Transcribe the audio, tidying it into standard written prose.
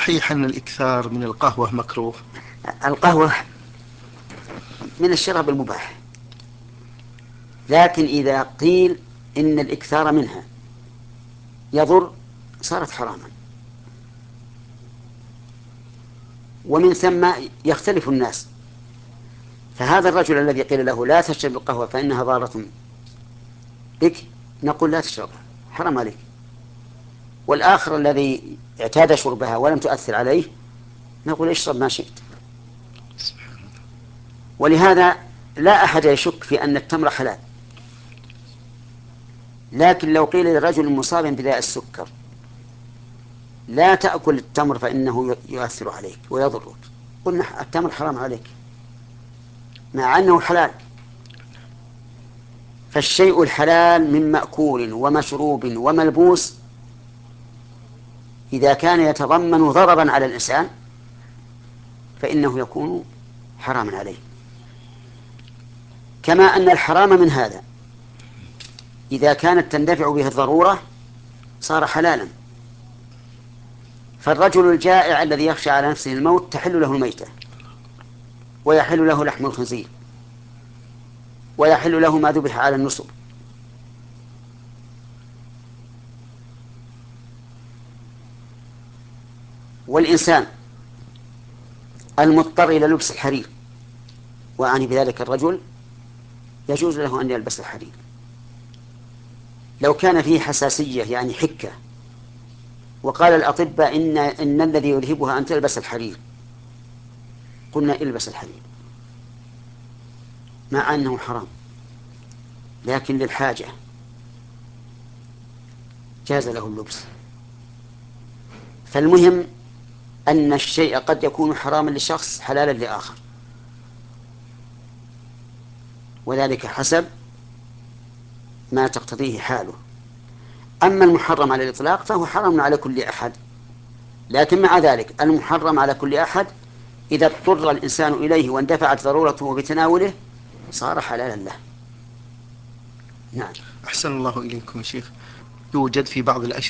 صحيح أن الإكثار من القهوة مكروه؟ القهوة من الشراب المباح، لكن إذا قيل إن الإكثار منها يضر صارت حراما. ومن ثم يختلف الناس، فهذا الرجل الذي قيل له لا تشرب القهوة فإنها ضارة بك، نقول لا تشربها حرام عليك. والآخر الذي اعتاد شربها ولم تؤثر عليه نقول اشرب ما شئت. ولهذا لا أحد يشك في أن التمر حلال، لكن لو قيل للرجل المصاب بداء السكر لا تأكل التمر فإنه يؤثر عليك ويضرك، قلنا التمر حرام عليك مع أنه حلال. فالشيء الحلال من مأكول ومشروب وملبوس إذا كان يتضمن ضررا على الإنسان فإنه يكون حراما عليه. كما أن الحرام من هذا إذا كانت تندفع به الضرورة صار حلالا. فالرجل الجائع الذي يخشى على نفسه الموت تحل له الميتة، ويحل له لحم الخنزير، ويحل له ما ذبح على النصب. والإنسان المضطر إلى لبس الحرير، وأعني بذلك الرجل، يجوز له أن يلبس الحرير لو كان فيه حساسية يعني حكة، وقال الأطباء إن الذي يلهبها أن تلبس الحرير، قلنا البس الحرير مع أنه حرام، لكن للحاجة جاز له اللبس. فالمهم أن الشيء قد يكون حراما لشخص حلالا لآخر، وذلك حسب ما تقتضيه حاله. أما المحرم على الإطلاق فهو حرام على كل أحد، لكن مع ذلك المحرم على كل أحد إذا اضطر الإنسان إليه واندفعت ضرورته بتناوله صار حلالا له. نعم. أحسن الله إليكم يا شيخ. يوجد في بعض الأشياء